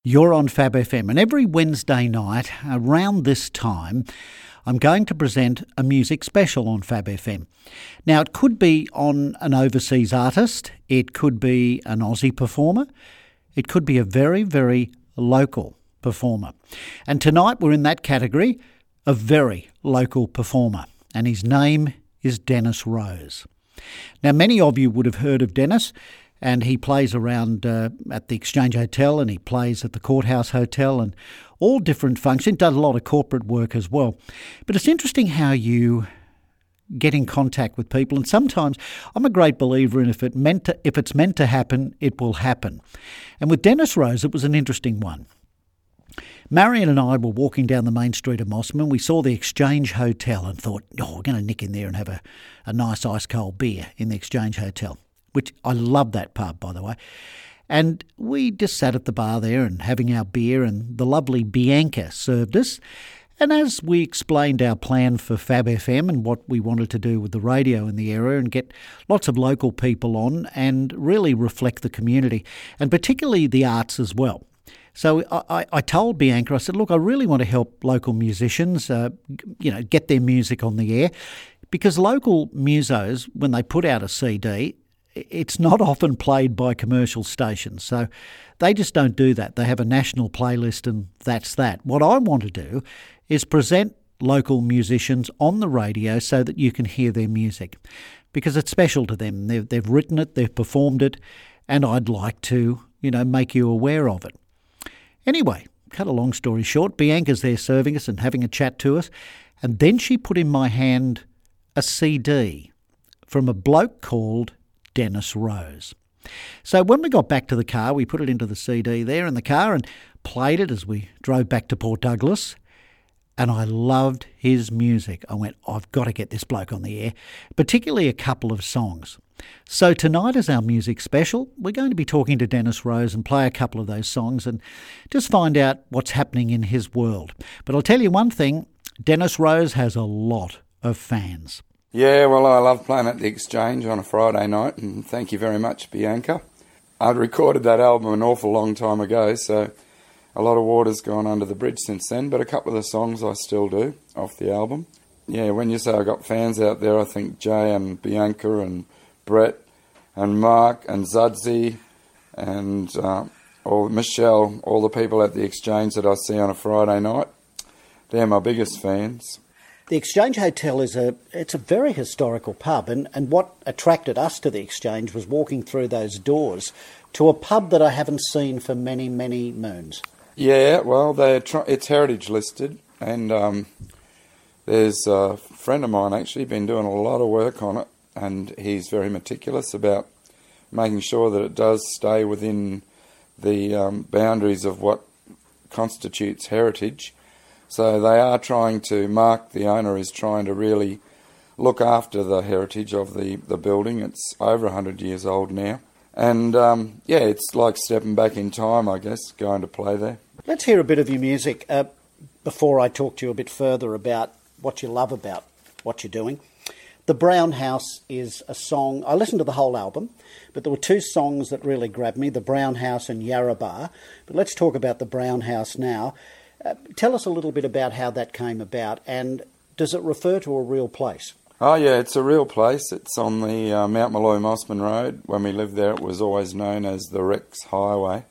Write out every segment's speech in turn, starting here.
You're on Fab FM, and every Wednesday night around this time, I'm going to present a music special on Fab FM. Now, it could be on an overseas artist, it could be an Aussie performer, it could be a very, very local performer. And tonight we're in that category, a very local performer, and his name is Dennis Rose. Now, many of you would have heard of Dennis, and he plays around at the Exchange Hotel, and he plays at the Courthouse Hotel and all different functions. Does a lot of corporate work as well. But it's interesting how you get in contact with people, and sometimes I'm a great believer in if it's meant to happen, it will happen. And with Dennis Rose, it was an interesting one. Marion and I were walking down the main street of Mosman. We saw the Exchange Hotel and thought, we're going to nick in there and have a nice ice-cold beer in the Exchange Hotel, which I love that pub, by the way. And we just sat at the bar there and having our beer, and the lovely Bianca served us. And as we explained our plan for Fab FM and what we wanted to do with the radio in the area and get lots of local people on and really reflect the community, and particularly the arts as well. So I told Bianca, I said, look, I really want to help local musicians, get their music on the air, because local musos, when they put out a CD, it's not often played by commercial stations. So they just don't do that. They have a national playlist and that's that. What I want to do is present local musicians on the radio so that you can hear their music, because it's special to them. They've written it, they've performed it, and I'd like to, make you aware of it. Anyway, cut a long story short, Bianca's there serving us and having a chat to us, and then she put in my hand a CD from a bloke called Dennis Rose. So when we got back to the car, we put it into the CD there in the car and played it as we drove back to Port Douglas, and I loved his music. I went, I've got to get this bloke on the air, particularly a couple of songs. So tonight is our music special. We're going to be talking to Dennis Rose and play a couple of those songs and just find out what's happening in his world. But I'll tell you one thing, Dennis Rose has a lot of fans. Yeah, well, I love playing at the Exchange on a Friday night, and thank you very much, Bianca. I'd recorded that album an awful long time ago, so a lot of water's gone under the bridge since then, but a couple of the songs I still do off the album. Yeah, when you say I got fans out there, I think Jay and Bianca and Brett and Mark and Zudzi and Michelle, all the people at the Exchange that I see on a Friday night, they're my biggest fans. The Exchange Hotel it's a very historical pub, and what attracted us to the Exchange was walking through those doors to a pub that I haven't seen for many, many moons. Yeah, well, it's heritage listed, and there's a friend of mine actually been doing a lot of work on it, and he's very meticulous about making sure that it does stay within the boundaries of what constitutes heritage. So they are trying to, Mark, the owner, is trying to really look after the heritage of the building. It's over 100 years old now. And, it's like stepping back in time, I guess, going to play there. Let's hear a bit of your music before I talk to you a bit further about what you love about what you're doing. The Brown House is a song, I listened to the whole album, but there were two songs that really grabbed me, The Brown House and Yarrabah. But let's talk about The Brown House now. Tell us a little bit about how that came about, and does it refer to a real place? Oh yeah, it's a real place. It's on the Mount Molloy Mosman Road. When we lived there, it was always known as the Rex Highway.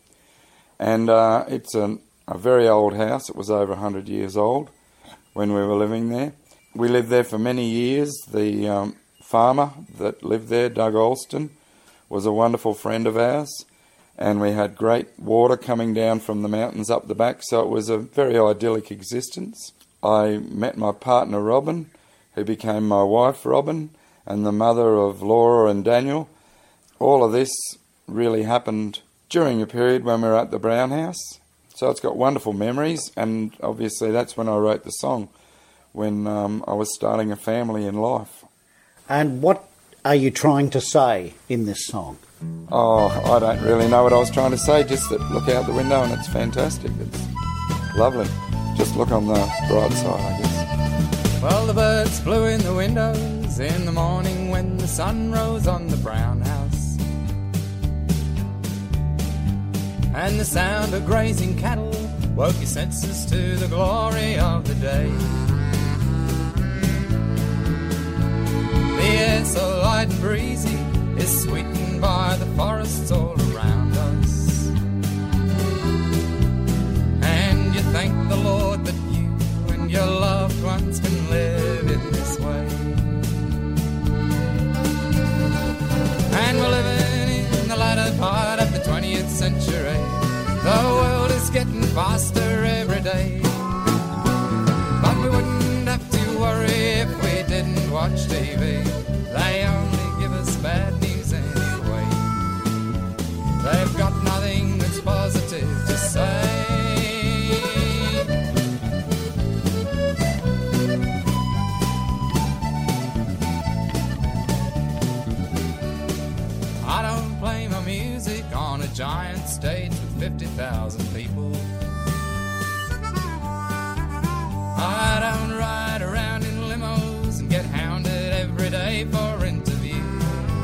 And it's a very old house. It was over 100 years old when we were living there. We lived there for many years. The farmer that lived there, Doug Alston, was a wonderful friend of ours. And we had great water coming down from the mountains up the back, so it was a very idyllic existence. I met my partner Robin, who became my wife Robin, and the mother of Laura and Daniel. All of this really happened during a period when we were at the Brown House. So it's got wonderful memories, and obviously that's when I wrote the song, when I was starting a family in life. And what are you trying to say in this song? Oh, I don't really know what I was trying to say, just that look out the window and it's fantastic. It's lovely. Just look on the bright side, I guess. Well, the birds flew in the windows in the morning when the sun rose on the Brown House. and the sound of grazing cattle woke your senses to the glory of the day. The air so light and breezy is sweetened by the forests all around us, and you thank the Lord that you and your loved ones can live in this way. And we're living in the latter part of the 20th century. The world is getting faster every day, but we wouldn't have to worry if we didn't watch TV. They only give us bad news anyway. They've got nothing that's positive to say. I don't play my music on a giant stage with 50,000 people. I don't ride around in limos and get hounded every day for interviews.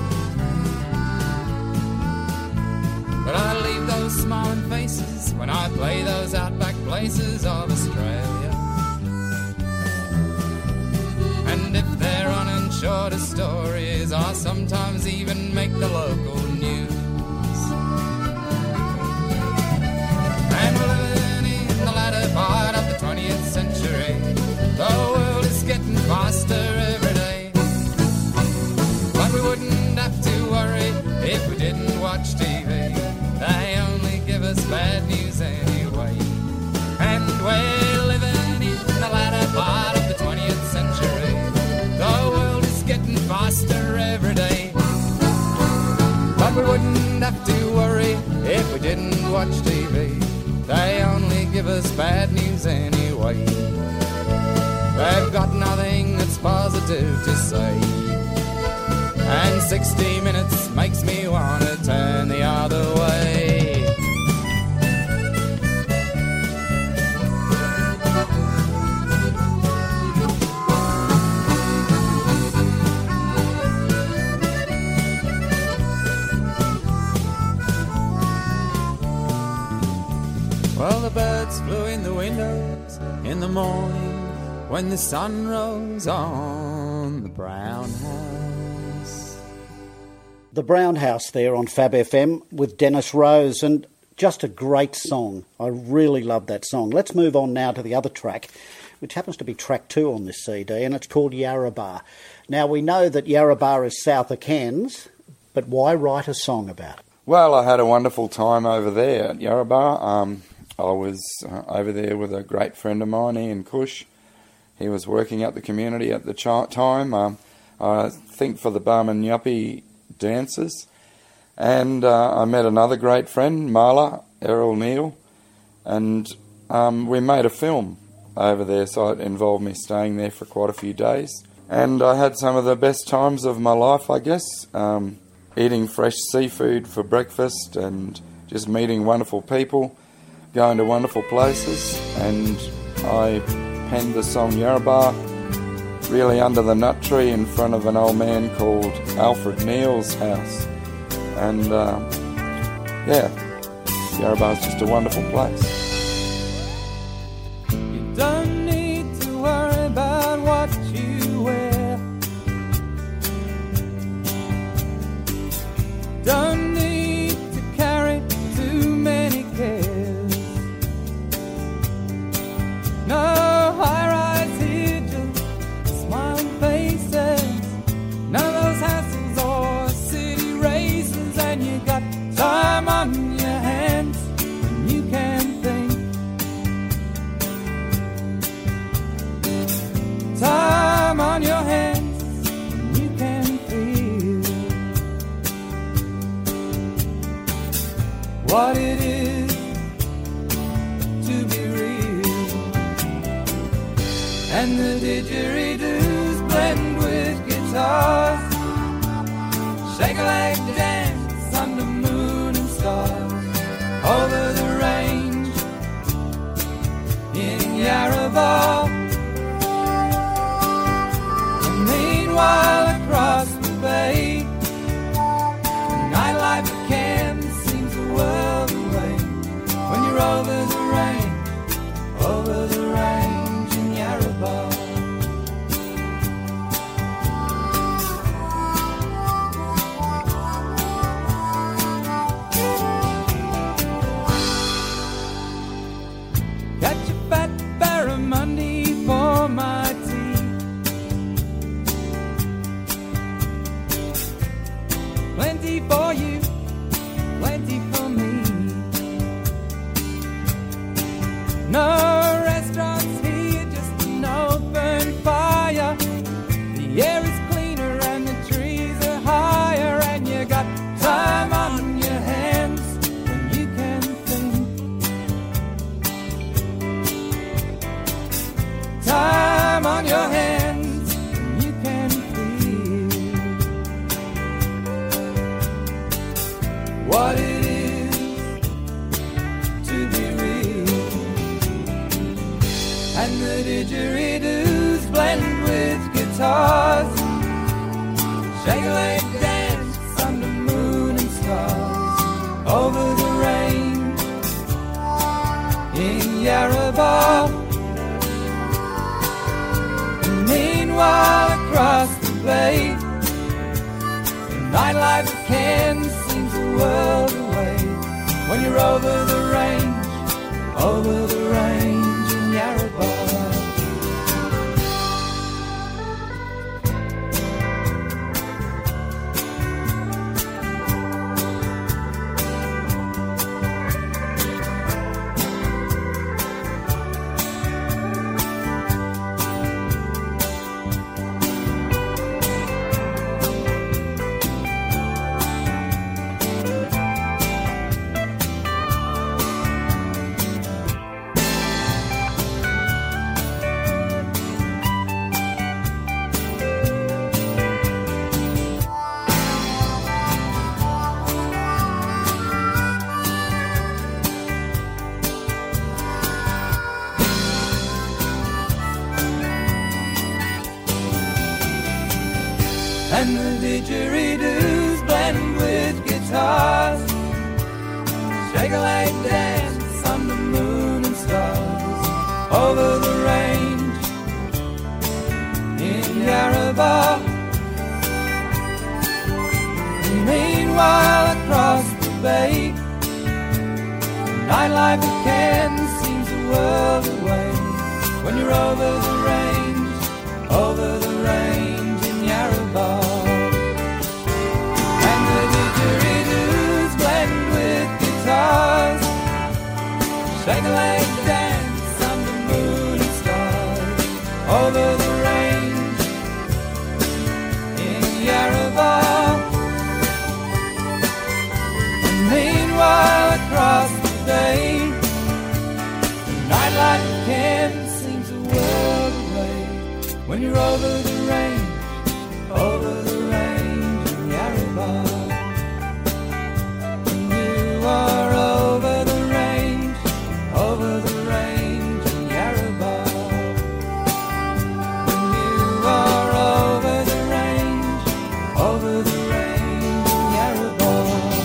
But I leave those smiling faces when I play those outback places of Australia. And if they're running short of stories, I sometimes even make the local news. And we're living in the latter part of the 20th century. The world is getting faster every day, but we wouldn't have to worry if we didn't watch TV. They only give us bad news anyway. And we're living in the latter part of the 20th century. The world is getting faster every day, but we wouldn't have to worry if we didn't watch TV. They only give us bad news anyway. They've got nothing that's positive to say. And 60 minutes makes me want to turn the other way. Well, the birds flew in the windows in the morning when the sun rose on the brown house. The Brown House there on Fab FM with Dennis Rose, and just a great song. I really love that song. Let's move on now to the other track, which happens to be track 2 on this CD, and it's called Yarrabah. Now, we know that Yarrabah is south of Cairns, but why write a song about it? Well, I had a wonderful time over there at Yarrabah. I was over there with a great friend of mine, Ian Cush. He was working at the community at the time, I think for the Barman Yuppie dancers. And I met another great friend, Marla, Errol Neal, and we made a film over there, so it involved me staying there for quite a few days. And I had some of the best times of my life, I guess, eating fresh seafood for breakfast and just meeting wonderful people, going to wonderful places. And I penned the song Yarrabah really under the nut tree in front of an old man called Alfred Neal's house. And Yarrabah's just a wonderful place. You don't need to worry about what you wear. Don't need to carry too many cares. No high-rise here, just smiling faces. None of those hassles or city races, and you got time on your hands when you can think. Time on your hands when you can feel what it is to be real. And the didgeridoos blend with guitars, shake a leg dance under moon and stars, over the range in Yarrabah. And meanwhile across the bay, the nightlife of Cairns seems a world away. No restaurants here, just an open fire. The air is cleaner and the trees are higher, and you got time on your hands when you can think. Time on your hands when you can feel what it is to be real. And the didgeridoos blend with guitars, shake a leg dance under moon and stars, over the range in Yarrabah. And meanwhile across the bay, the nightlife of Cairns seems a world away. When you're over the range in Yarrabah. And the didgeridoos blend with guitars, shake a leg dance under moon and stars, over the range in Yarrabah. And meanwhile across the bay, nightlife of Cairns seems a world away. When you're over the range in Yarrabah. And the didgeridoos blend with guitars, shake a leg dance under moon and stars, over the range in Yarrabah. And meanwhile across the bay, the nightlife of Cairns seems a world away. When you're over the range in Yarrabah. When you are over the range in Yarrabah. When you are over the range in Yarrabah.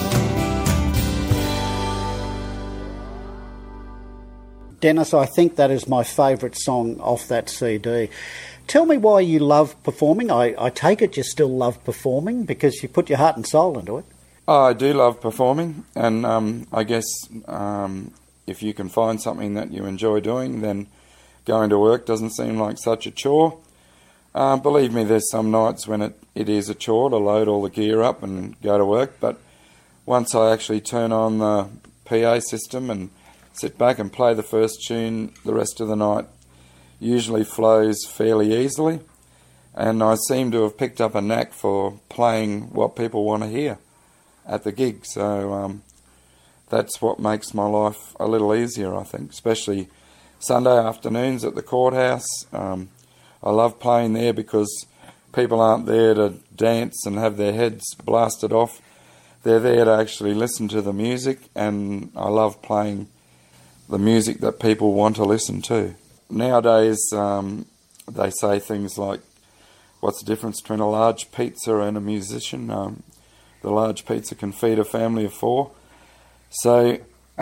Dennis, I think that is my favourite song off that CD. Tell me why you love performing. I take it you still love performing because you put your heart and soul into it. I do love performing, and I guess if you can find something that you enjoy doing, then going to work doesn't seem like such a chore. Believe me, there's some nights when it is a chore to load all the gear up and go to work, but once I actually turn on the PA system and sit back and play the first tune, the rest of the night usually flows fairly easily, and I seem to have picked up a knack for playing what people want to hear at the gig, so that's what makes my life a little easier, I think, especially Sunday afternoons at the courthouse. I love playing there because people aren't there to dance and have their heads blasted off. They're there to actually listen to the music, and I love playing the music that people want to listen to. Nowadays, they say things like, what's the difference between a large pizza and a musician? The large pizza can feed a family of 4. So,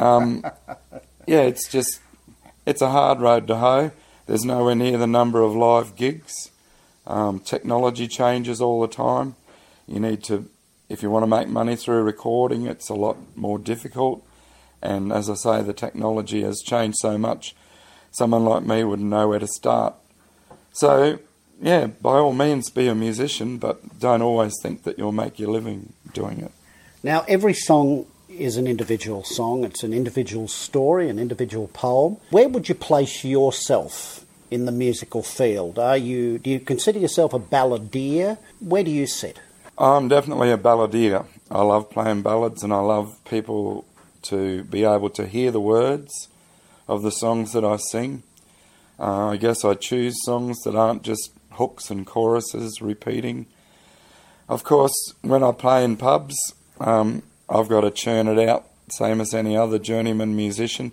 it's a hard road to hoe. There's nowhere near the number of live gigs. Technology changes all the time. If you want to make money through recording, it's a lot more difficult. And as I say, the technology has changed so much, someone like me wouldn't know where to start. So, by all means be a musician, but don't always think that you'll make your living doing it. Now, every song is an individual song. It's an individual story, an individual poem. Where would you place yourself in the musical field? Do you consider yourself a balladeer? Where do you sit? I'm definitely a balladeer. I love playing ballads, and I love people to be able to hear the words of the songs that I sing. I guess I choose songs that aren't just hooks and choruses repeating. Of course, when I play in pubs, I've got to churn it out, same as any other journeyman musician.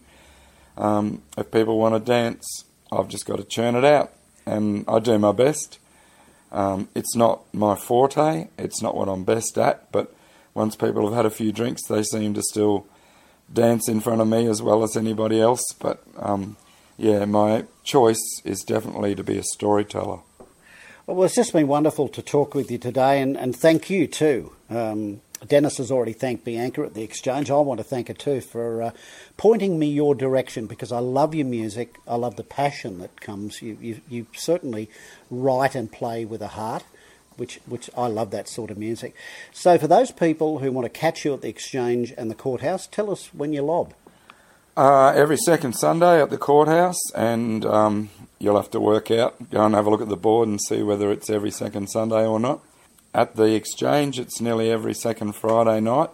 If people want to dance, I've just got to churn it out, and I do my best. It's not my forte, it's not what I'm best at, but once people have had a few drinks, they seem to still dance in front of me as well as anybody else. But my choice is definitely to be a storyteller. Well, it's just been wonderful to talk with you today, and thank you too. Dennis has already thanked Bianca at the Exchange. I want to thank her too for pointing me your direction, because I love your music. I love the passion that comes. You certainly write and play with a heart, which I love that sort of music. So for those people who want to catch you at the Exchange and the Courthouse, tell us when you lob. Every second Sunday at the Courthouse, and you'll have to work out, go and have a look at the board and see whether it's every second Sunday or not. At the Exchange, it's nearly every second Friday night.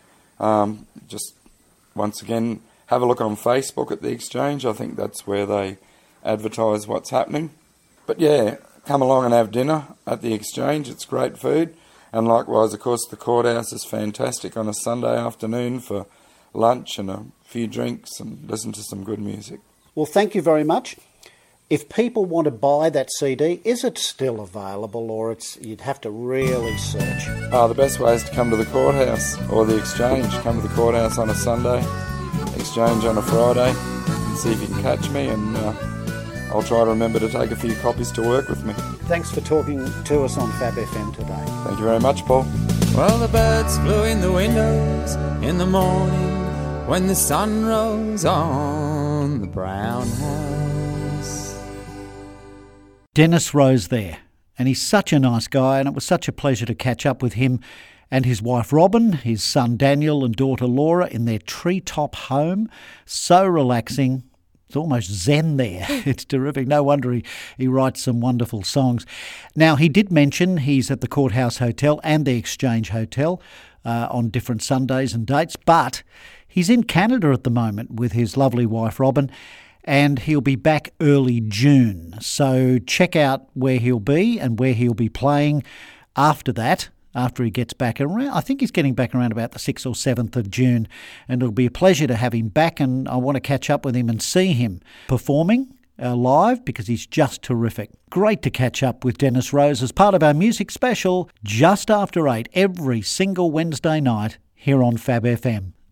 Just once again, have a look on Facebook at the Exchange. I think that's where they advertise what's happening. But yeah, come along and have dinner at the Exchange. It's great food. And likewise, of course, the Courthouse is fantastic on a Sunday afternoon for lunch and a few drinks and listen to some good music. Well, thank you very much. If people want to buy that CD, is it still available, or you'd have to really search? The best way is to come to the Courthouse or the Exchange. Come to the Courthouse on a Sunday, Exchange on a Friday, and see if you can catch me, and I'll try to remember to take a few copies to work with me. Thanks for talking to us on Fab FM today. Thank you very much, Paul. Well, the birds flew in the windows in the morning when the sun rose on the brown house. Dennis Rose there, and he's such a nice guy, and it was such a pleasure to catch up with him and his wife Robin, his son Daniel and daughter Laura in their treetop home. So relaxing. It's almost zen there. It's terrific. No wonder he writes some wonderful songs. Now, he did mention he's at the Courthouse Hotel and the Exchange Hotel on different Sundays and dates, but he's in Canada at the moment with his lovely wife Robin, and he'll be back early June. So check out where he'll be and where he'll be playing after that, after he gets back around. I think he's getting back around about the 6th or 7th of June, and it'll be a pleasure to have him back, and I want to catch up with him and see him performing live, because he's just terrific. Great to catch up with Dennis Rose as part of our music special just after 8 every single Wednesday night here on Fab FM.